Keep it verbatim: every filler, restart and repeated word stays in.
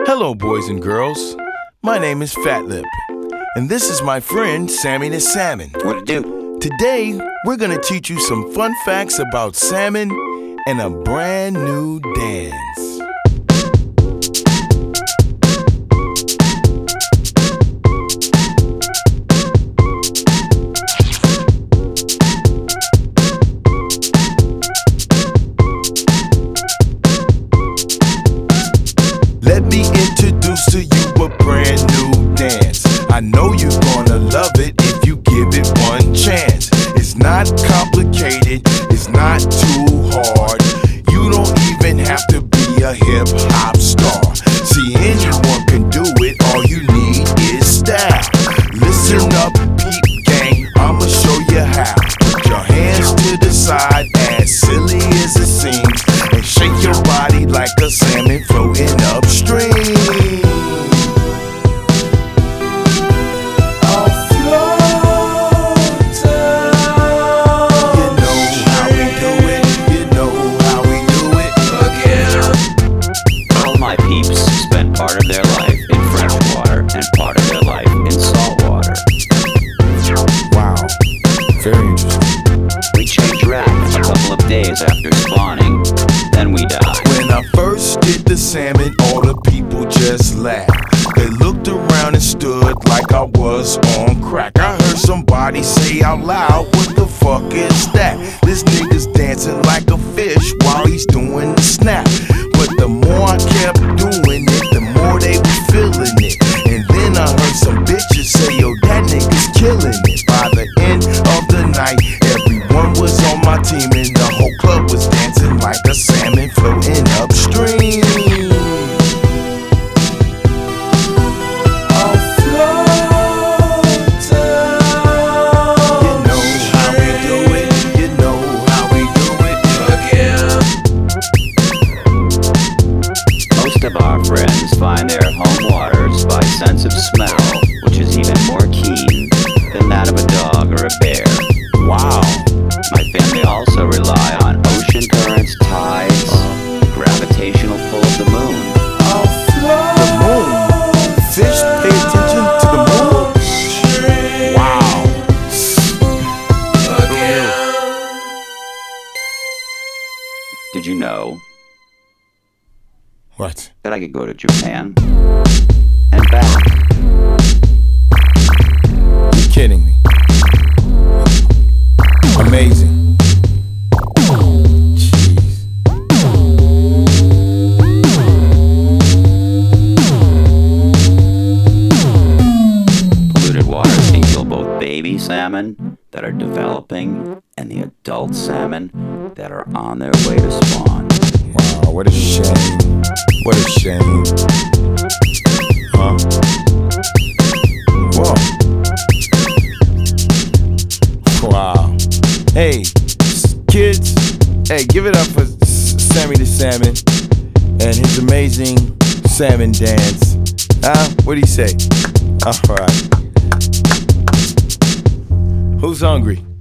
Hello, boys and girls. My name is Fat Lip, and this is my friend Sammy the Salmon. What it do? Today, we're gonna teach you some fun facts about salmon and a brand new dance. Let me introduce to you a brand new dance. I know you're gonna love it if you give it one chance. It's not complicated, it's not too hard. You don't even have to be a hip hop star. See, anyone can do it, all you need is style. Listen up, peep gang, I'ma show you how. Put your hands to the side, as silly as it seems, and shake your body like a salmon floating upstream. Part of their life in fresh water and part of their life in salt water. Wow, very interesting. We change rack a couple of days after spawning, then we die. When I first did the salmon, all the people just laughed. They looked around and stood like I was on crack. I heard somebody say out loud, what the fuck is that? This nigga's dancing like a fish while he's doing the snap. But the more I kept doing it, the more they was feeling it. And then I heard some bitches say, yo, that nigga's killing it. By the end of the night, everyone was on my team, and the whole club was dancing like a salmon floating upstream. Of our friends find their home waters by sense of smell, which is even more keen than that of a dog or a bear. Wow. My family also rely on ocean currents, tides, the gravitational pull of the moon. The moon? Fish pay attention to the moon? Wow. Did you know What? that I could go to Japan and back? You're kidding me. Amazing. Jeez. Polluted waters can kill both baby salmon that are developing and the adult salmon that are on their way to spawn. Wow, what a shame. What a shame. Huh? Whoa. Wow. Hey, kids, hey, give it up for Sammy the Salmon and his amazing salmon dance. Huh? What'd he say? All right. Who's hungry?